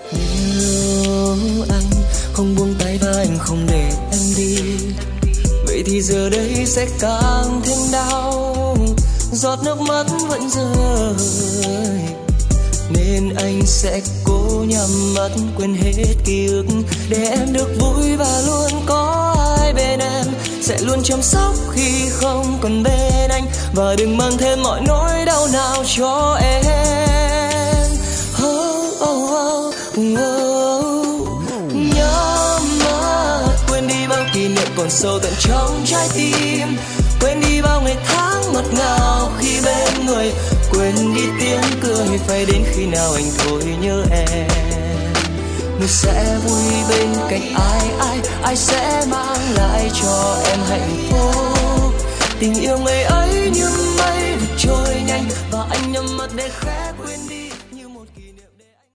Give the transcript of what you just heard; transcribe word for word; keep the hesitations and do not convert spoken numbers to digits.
Nếu anh không buông tay và anh không để em đi, vậy thì giờ đây sẽ càng thêm đau, giọt nước mắt vẫn rơi. Nên anh sẽ cố nhắm mắt quên hết ký ức để em được vui và luôn có ai bên em, sẽ luôn chăm sóc khi không còn bên anh, và đừng mang thêm mọi nỗi đau nào cho em. Oh, oh, oh, oh. Nhắm mắt quên đi bao kỷ niệm còn sâu tận trong trái tim, quên đi bao ngày tháng ngọt ngào khi bên người, quên đi tiếng cười phải đến khi nào anh thôi nhớ em. Người sẽ vui bên cạnh ai, ai, ai sẽ mang lại cho em hạnh phúc. Tình yêu ngày ấy như mây vụt trôi nhanh và anh nhắm mắt để khẽ